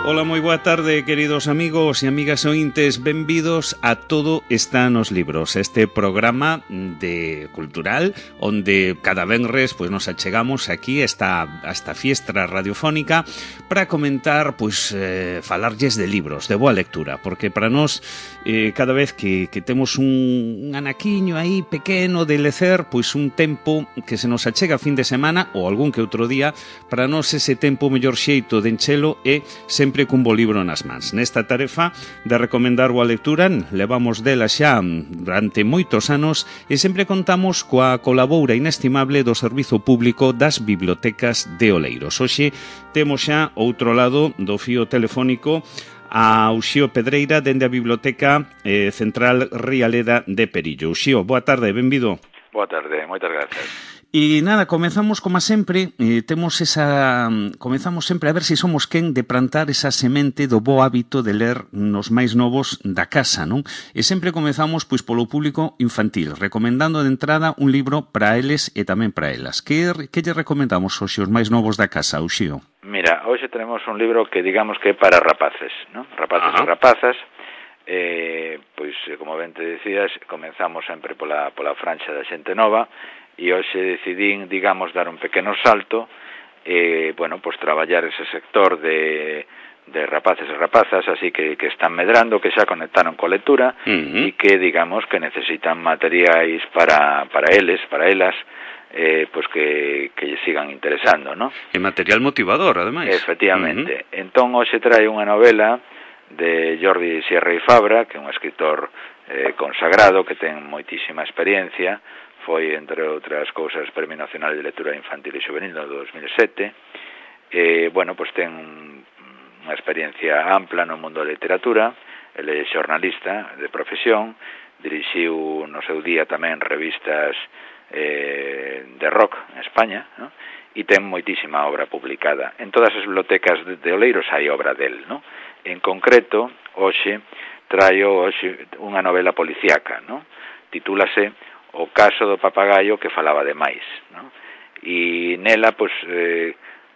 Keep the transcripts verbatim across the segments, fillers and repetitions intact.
Ola, moi boa tarde, queridos amigos e amigas ointes. Benvidos a Todo está nos libros, este programa de cultural onde cada venres pois nos achegamos aquí esta, a esta fiestra radiofónica para comentar, pois, eh, falarlles de libros, de boa lectura, porque para nós eh, cada vez que, que temos un, un anaquiño aí pequeno de lecer, pois un tempo que se nos achega a fin de semana ou algún que outro día, para nós ese tempo mellor xeito de enchelo é sempre cun bo libro nas mans. Nesta tarefa de recomendar boa lectura levamos dela xa durante moitos anos e sempre contamos coa colaboura inestimable do Servizo Público das Bibliotecas de Oleiros. Hoxe temos xa outro lado do fío telefónico a Uxío Pedreira dende a Biblioteca eh, Central Rialeda de Perillo. Uxío, boa tarde, benvido. Boa tarde, moitas gracias. E nada, comezamos como sempre, eh, temos esa comezamos sempre a ver se si somos quen de plantar esa semente do bo hábito de ler nos máis novos da casa, non? E sempre comezamos pois polo público infantil, recomendando de entrada un libro para eles e tamén para elas. Que que lle recomendamos hoxe os máis novos da casa, Uxío? Mira, hoxe tenemos un libro que digamos que é para rapaces, non? Rapaces Ajá. e rapazas. Eh, pois, como ben te decías, comenzamos sempre pola, pola franxa da xente nova e hoxe decidín, digamos, dar un pequeno salto e, bueno, pois traballar ese sector de, de rapaces e rapazas, así que, que están medrando, que xa conectaron coa lectura Uh-huh. e que, digamos, que necesitan materiais para, para eles, para elas, eh, pois que, que lle sigan interesando, non? E material motivador, ademais. Efectivamente. Uh-huh. Entón, hoxe trae unha novela de Jordi Sierra y Fabra, que é un escritor eh, consagrado, que ten moitísima experiencia, foi, entre outras cousas, Premio Nacional de Lectura Infantil e Juvenil no dos mil sete. Eh, bueno, pois ten unha experiencia ampla no mundo da literatura, ele é xornalista de profesión, dirixiu no seu día tamén revistas eh, de rock en España, ¿no? E ten moitísima obra publicada. En todas as bibliotecas de, de Oleiros hai obra del, ¿no? En concreto, hoxe, traio hoxe unha novela policíaca, ¿no? Titúlase O caso do papagaio que falaba de máis, ¿no? E nela, pois, eh,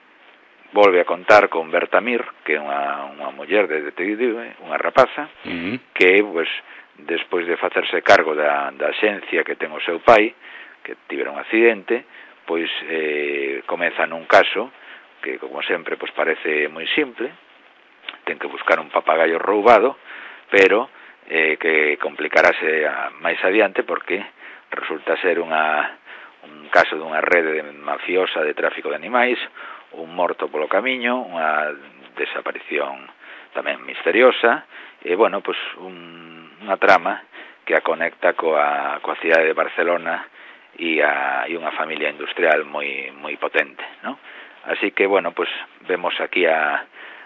volve a contar con Berta Mir, que é unha, unha muller de detective, unha rapaza, uh-huh. que, pois, despois de facerse cargo da, da axencia que ten o seu pai, que tivera un accidente, pois eh, comeza nun caso que, como sempre, pois parece moi simple, ten que buscar un papagaio roubado, pero eh, que complicarase a, máis adiante porque resulta ser unha, un caso dunha rede de mafiosa de tráfico de animais, un morto polo camiño, unha desaparición tamén misteriosa, e, bueno, pois un, unha trama que a conecta coa, coa cidade de Barcelona e, a, e unha familia industrial moi, moi potente, ¿no? Así que, bueno, pois vemos aquí a,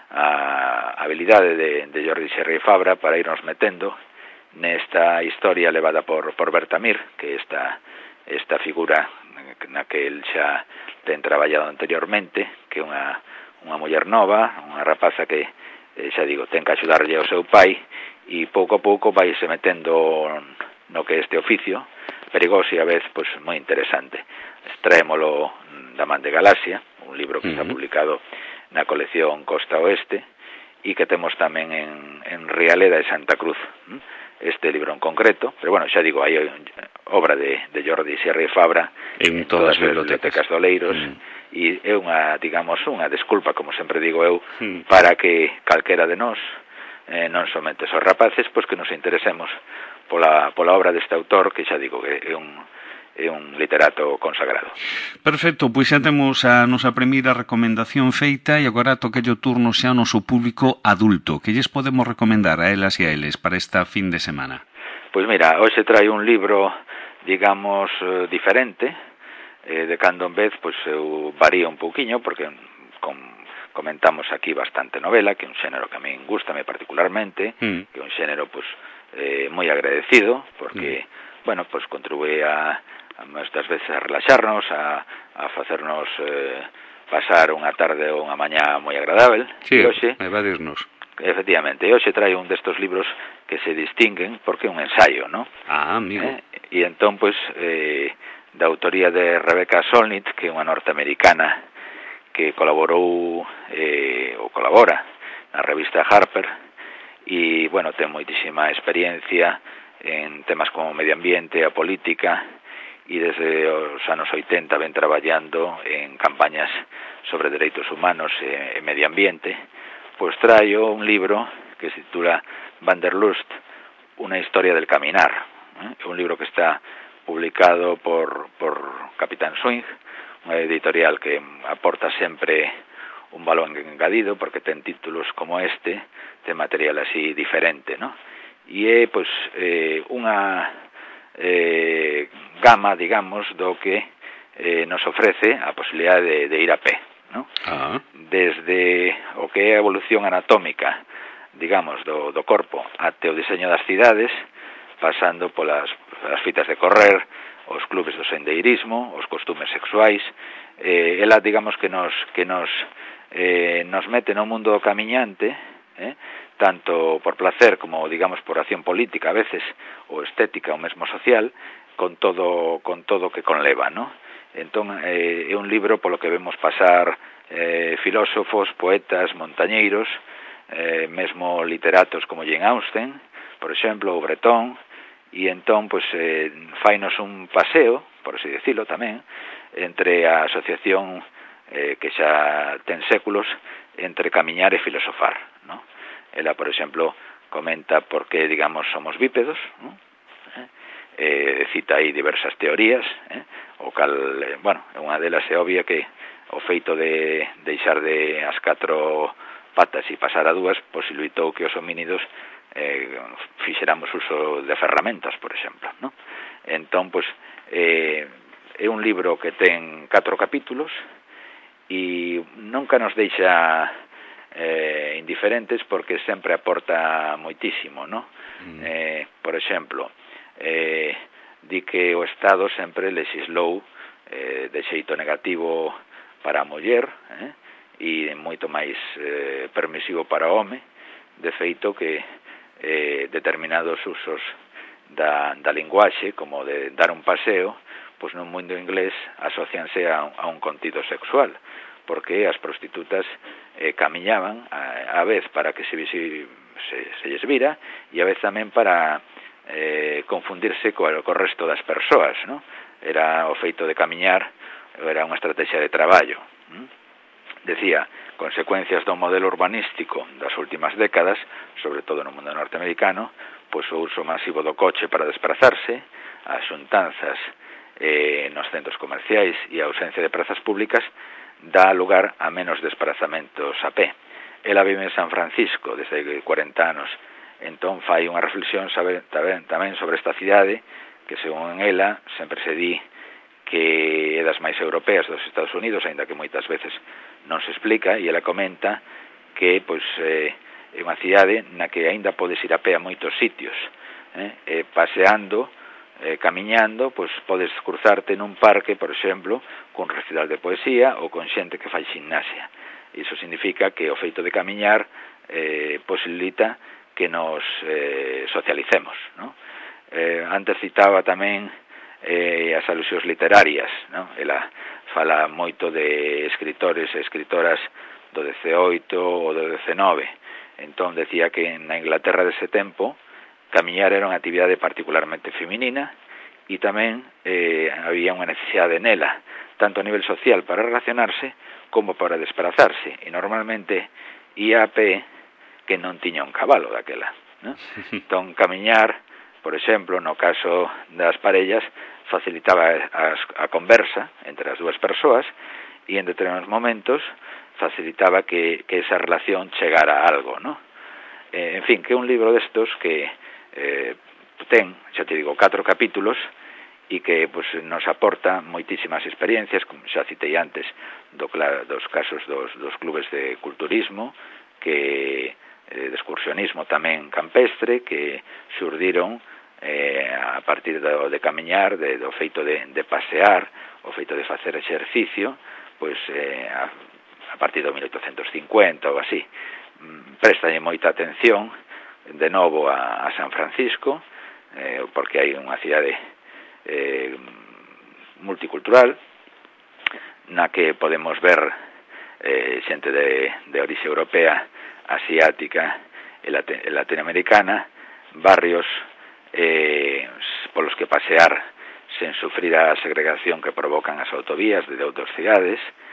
a habilidade de, de Jordi Sierra y Fabra para irnos metendo nesta historia levada por, por Berta Mir, que esta, esta figura na que el xa ten traballado anteriormente, que é unha, unha muller nova, unha rapaza que, eh, xa digo, ten que axudarlle ao seu pai, e pouco a pouco vai se metendo no que este oficio, perigoso e a vez pois, moi interesante. Extraémolo da man de Galaxia, un libro que uh-huh. está publicado na colección Costa Oeste, e que temos tamén en, en Rialeda e Santa Cruz, este libro en concreto, pero bueno, xa digo, hai obra de, de Jordi Sierra y Fabra en, en todas as bibliotecas de Oleiros, mm. e é unha, digamos, unha desculpa, como sempre digo eu, mm. para que calquera de nós, eh, non somente os rapaces, pois que nos interesemos pola, pola obra deste autor, que xa digo que é un é un literato consagrado. Perfecto, pois xa temos a nosa primeira recomendación feita e agora toquelle o turno xa ao noso público adulto. Que lles podemos recomendar a elas e a eles para esta fin de semana? Pois mira, hoxe trai un libro, digamos, diferente, eh, de cando en vez, pois eu varía un pouquiño, porque com, comentamos aquí bastante novela, que é un xénero que a min gustame particularmente, mm. que é un xénero, pois, eh, moi agradecido, porque, mm. bueno, pois contribúe a moitas veces a relaxarnos, a, a facernos eh, pasar unha tarde ou unha mañá moi agradável. Sí, e hoxe, evadirnos. Efectivamente, hoxe trae un destos libros que se distinguen porque é un ensayo, ¿no? Ah, amigo. Eh, e entón, pois, eh, da autoría de Rebecca Solnit, que é unha norteamericana que colaborou, eh, ou colabora, na revista Harper, e, bueno, ten moitísima experiencia en temas como medio ambiente, a política, e desde os anos oitenta ven traballando en campañas sobre dereitos humanos e, e medio ambiente. Pois traio un libro que se titula Wanderlust, una historia del caminar. É un libro que está publicado por, por Capitán Swing, unha editorial que aporta sempre un valor engadido, porque ten títulos como este, ten material así diferente, ¿no? E é, pois, eh, unha eh, gama, digamos, do que eh, nos ofrece a posibilidade de, de ir a pé, ¿no? Ah. Desde o que é a evolución anatómica, digamos, do, do corpo até o diseño das cidades, pasando polas as fitas de correr, os clubes do sendeirismo, os costumes sexuais, eh, ela, digamos, que nos que nos eh, nos mete no mundo camiñante, eh, tanto por placer como, digamos, por acción política a veces, ou estética, ou mesmo social, con todo con todo que conleva, ¿no? Entón, eh, é un libro polo que vemos pasar eh, filósofos, poetas, montañeiros, eh, mesmo literatos como Jane Austen, por exemplo, ou Breton, e entón, pois, eh, fainos un paseo, por así decirlo tamén, entre a asociación eh, que xa ten séculos entre camiñar e filosofar, ¿no? Ela, por exemplo, comenta por que, digamos, somos bípedos, ¿no? Eh, cita aí diversas teorías, eh? O cal, eh, bueno, unha delas é obvia que o feito de deixar de as catro patas e pasar a dúas posibilitou que os homínidos eh, fixeramos uso de ferramentas, por exemplo, ¿no? Entón, pois, eh, é un libro que ten catro capítulos e nunca nos deixa eh, indiferentes, porque sempre aporta moitísimo, ¿no? Mm. Eh, por exemplo, eh, di que o Estado sempre legislou eh, de xeito negativo para a muller, eh, e moito máis eh, permisivo para o home, de feito que eh, determinados usos da, da linguaxe, como de dar un paseo, pois no mundo inglés asocianse a, a un contido sexual, porque as prostitutas eh, camiñaban a, a vez para que se, se, se lles vira, e a vez tamén para eh, confundirse co, co resto das persoas, ¿no? Era o feito de camiñar, era unha estrategia de traballo. ¿Mm? Decía, consecuencias do modelo urbanístico das últimas décadas, sobre todo no mundo norteamericano, pois o uso masivo do coche para desplazarse, as xuntanzas eh, nos centros comerciais e a ausencia de prazas públicas dá lugar a menos desplazamentos a pé. Ela vive en San Francisco desde cuarenta anos, entón fai unha reflexión sabe, tamén sobre esta cidade que, según ela, sempre se di que é das máis europeas dos Estados Unidos, aínda que moitas veces non se explica, e ela comenta que, pois, eh, é unha cidade na que aínda podes ir a pé a moitos sitios, eh, eh, paseando, eh, camiñando, pois podes cruzarte nun parque, por exemplo, con recital de poesía ou con xente que fai gimnasia. Iso significa que o feito de camiñar eh, posibilita que nos eh, socialicemos, ¿no? Eh, antes citaba tamén eh, as alusións literarias, ¿no? Ela fala moito de escritores e escritoras do dezaoito ou do dezenove. Entón, decía que na Inglaterra dese tempo camiñar era unha actividade particularmente feminina e tamén eh, había unha necesidade nela, tanto a nivel social para relacionarse como para desplazarse, e normalmente ia a pé que non tiña un cabalo daquela, ¿no? Entón, camiñar, por exemplo, no caso das parellas, facilitaba as, a conversa entre as dúas persoas e en determinados momentos facilitaba que, que esa relación chegara a algo, ¿no? Eh, en fin, que é un libro destos que eh, ten, xa te digo, catro capítulos e que pues, nos aporta moitísimas experiencias, como xa citei antes, do, dos casos dos, dos clubes de culturismo, que eh, de excursionismo tamén campestre, que xurdiron eh, a partir do, de camiñar, de, do feito de, de pasear, o feito de facer exercicio, pois eh, a, a partir do mil oitocentos cincuenta ou así. Préstalle moita atención de novo a, a San Francisco, eh, porque hai unha cidade eh, multicultural na que podemos ver eh, xente de, de orixe europea asiática e latinoamericana, barrios eh, polos que pasear sen sufrir a segregación que provocan as autovías de outras cidades,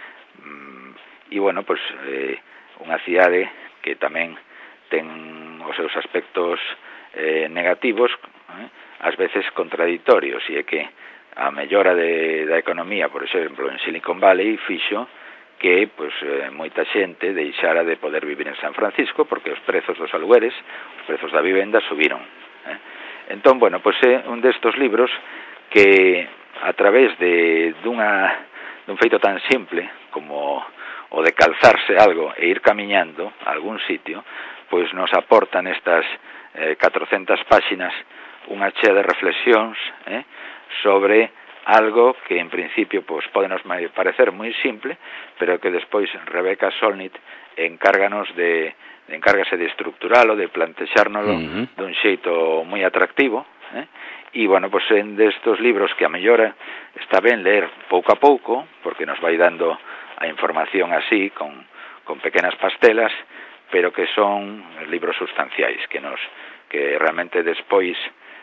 e, bueno, pois, eh, unha cidade que tamén ten os seus aspectos eh, negativos, eh, ás veces contraditorios, e é que a mellora de, da economía, por exemplo, en Silicon Valley, fixo que pois, eh, moita xente deixara de poder vivir en San Francisco porque os prezos dos alugueres, os prezos da vivenda subiron. Eh? Entón, bueno, pois é un destos libros que a través de dunha, dun feito tan simple como o de calzarse algo e ir camiñando a algún sitio, pois nos aportan estas eh, catrocentas páxinas unha chea de reflexións eh, sobre algo que en principio pois, pode nos parecer moi simple, pero que despois Rebecca Solnit encárganos de, encárgase de estructuralo, de plantexárnoslo uh-huh. dun xeito moi atractivo, eh? E, bueno, pois en destos libros que a mellora está ben ler pouco a pouco, porque nos vai dando a información así, con, con pequenas pastelas, pero que son libros sustanciais, que nos que realmente despois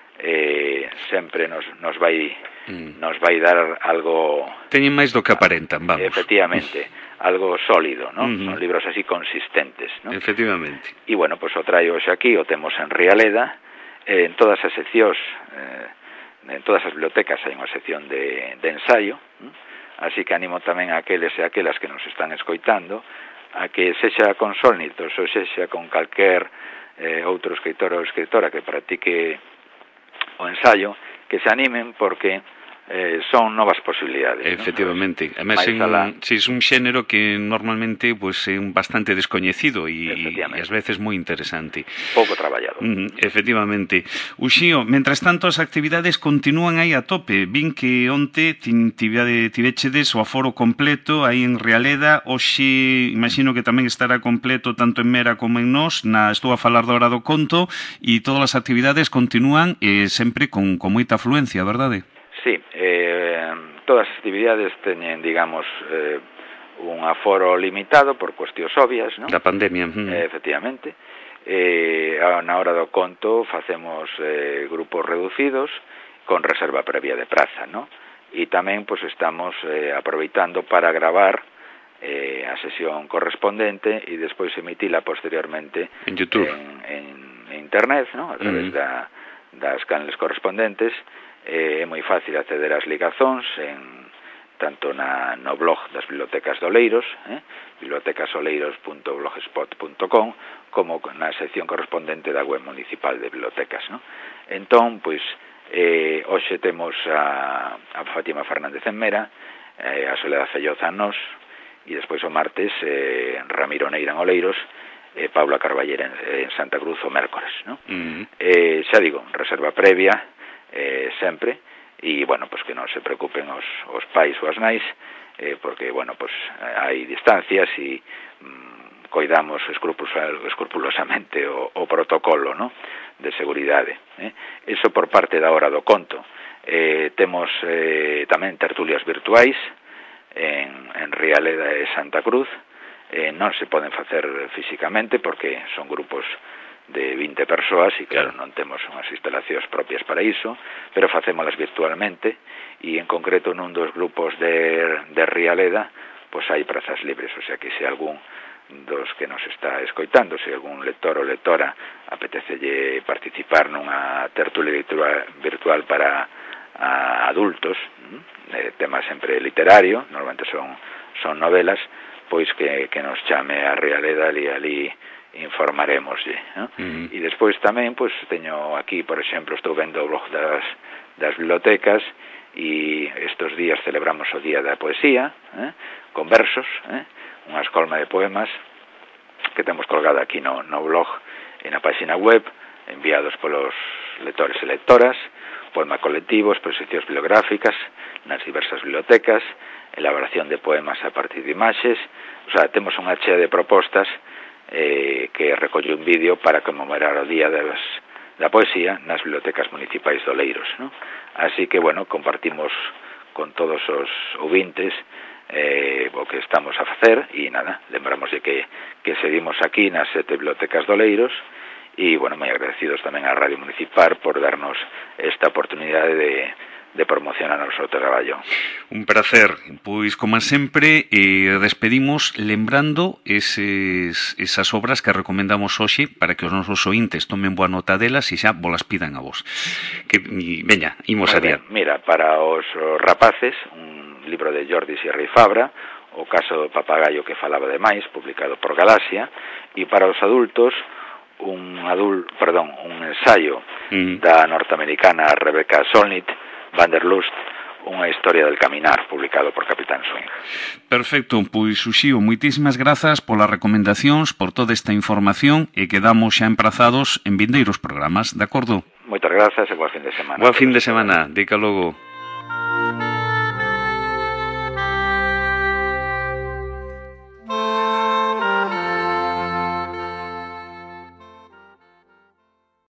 eh, sempre nos, nos vai mm. nos vai dar algo... Teñen máis do que aparentan, vamos. Efectivamente, algo sólido, ¿no? Mm-hmm. Son libros así consistentes, ¿no? Efectivamente. E, bueno, pois o traio hoxe aquí, o temos en Rialeda, eh, en todas as seccións, eh, en todas as bibliotecas hai unha sección de, de ensaio, ¿eh? Así que animo tamén a aqueles e aquelas que nos están escoitando a que sexa con Solnitos ou sexa con calquer eh, outro escritor ou escritora que practique o ensaio, que se animen porque eh, son novas posibilidades. Efectivamente, ¿no? Además, en, si es un xénero que normalmente pues, é un bastante descoñecido e, e ás veces moi interesante. Pouco traballado. Mm, efectivamente. Uxío, mentras tanto as actividades continúan aí a tope. Vin que onte tivechedes o aforo completo aí en Rialeda, hoxe imagino que tamén estará completo tanto en Mera como en Nós, na, estou a falar da Hora do Conto, e todas as actividades continúan eh, sempre con, con moita afluencia, verdade? Sí, eh, todas as actividades teñen, digamos, eh, un aforo limitado por cuestións obvias, ¿no? Da pandemia. Mm. Eh, efectivamente. Eh, na Hora do Conto facemos eh, grupos reducidos con reserva previa de praza, ¿no? E tamén, pues, estamos eh, aproveitando para gravar eh, a sesión correspondente e despois emitila posteriormente en YouTube, en, en, en internet, ¿no? A través mm. da, das canales correspondentes. É moi fácil acceder ás ligazóns en, tanto na, no blog das Bibliotecas de Oleiros, eh, bibliotecasoleiros punto blogspot punto com, como na sección correspondente da web municipal de bibliotecas, ¿no? Entón, pois, eh, hoxe temos a, a Fátima Fernández en Mera, eh, a Soledad Felloza en Nós, e despois o martes eh, Ramiro Neira en Oleiros, e eh, Paula Carballera en, en Santa Cruz o mércores, ¿no? Mm. Eh, xa digo, reserva previa, Eh, sempre, e, bueno, pues que non se preocupen os, os pais ou as nais, eh, porque, bueno, pues hai distancias e mm, coidamos escrupulosamente o, o protocolo, ¿no?, de seguridade. Eh? Eso por parte da Hora do Conto. Eh, temos eh, tamén tertulias virtuais en, en Rialeda e Santa Cruz, eh, non se poden facer físicamente porque son grupos de vinte persoas e claro, non temos unhas instalacións propias para iso, pero facémolas virtualmente e en concreto nun dos grupos de, de Rialeda pois hai prazas libres, o sea que se algún dos que nos está escoitando, se algún lector ou lectora apetecelle participar nunha tertulia virtual para a, adultos, eh, tema sempre literario, normalmente son, son novelas, pois que, que nos chame a Rialeda e ali informaremoslle, ¿no? Uh-huh. E despois tamén, pois, teño aquí, por exemplo, estou vendo o blog das, das bibliotecas e estes días celebramos o Día da Poesía, eh, con versos, eh, unha escolma de poemas que temos colgada aquí no, no blog e na página web, enviados polos lectores e lectoras, poema colectivo, exposicións bibliográficas nas diversas bibliotecas, elaboración de poemas a partir de imaxes, o sea, temos unha chea de propostas Eh, que recolle un vídeo para conmemorar o Día das, da Poesía nas bibliotecas municipais de Oleiros, ¿no? Así que, bueno, compartimos con todos os ouvintes eh, o que estamos a facer, e nada, lembramos de que, que seguimos aquí nas sete bibliotecas do Oleiros, e, bueno, moi agradecidos tamén á Radio Municipal por darnos esta oportunidade de, de promocionar o noso traballo. Un placer. Pois, como sempre, eh, despedimos lembrando eses, esas obras que recomendamos hoxe para que os nosos ointes tomen boa nota delas e xa bolas pidan a vos. Que, y, veña, imos a día. Mira, para os rapaces, un libro de Jordi Sierra y Fabra, o caso do papagayo que falaba de máis, publicado por Galaxia, e para os adultos, un adul, perdón, un ensayo mm. da norteamericana Rebecca Solnit, Wanderlust, unha historia del caminar, publicado por Capitán Swing. Perfecto, pois Uxío, moitísimas grazas polas recomendacións, por toda esta información, e quedamos xa emprazados en vindeiros programas, de acordo? Moitas grazas e boa fin de semana. Boa fin de semana, dica logo.